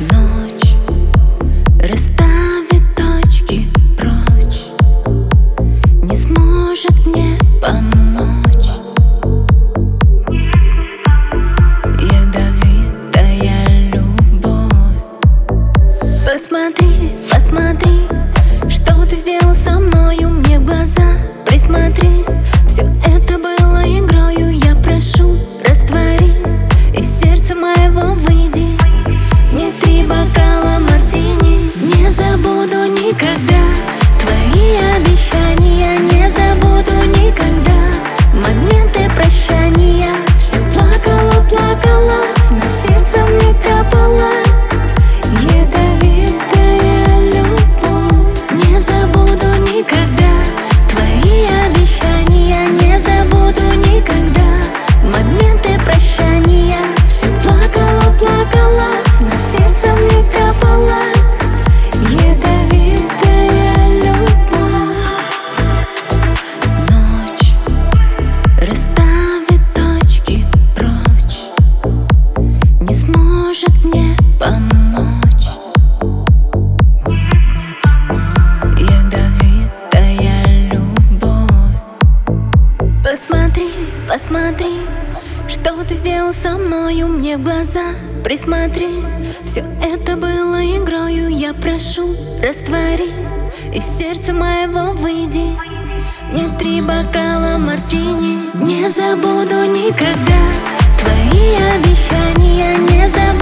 Ночь расставит точки прочь, не сможет мне помочь. Ядовитая любовь. Посмотри, посмотри, что ты сделал со мною, мне в глаза присмотрись. Все это было игрою, я прошу, растворись, из сердца моего выйди. Мне 3 бокала мартини. Не забуду никогда твои обещания, не забуду никогда моменты прощания. Все плакала, плакала, на сердце мне капала ядовитая любовь. Не забуду никогда твои обещания, не забуду никогда моменты прощания. Все плакала, плакала, на сердце мне капала ядовитая любовь. Ночь расставит точки прочь, не сможет мне помочь. Ядовитая любовь. Посмотри, посмотри, что ты сделал со мною, мне в глаза присмотрись. Все это было игрою, я прошу, растворись, из сердца моего выйди. Мне 3 бокала мартини. Не забуду никогда твои обещания, не забуду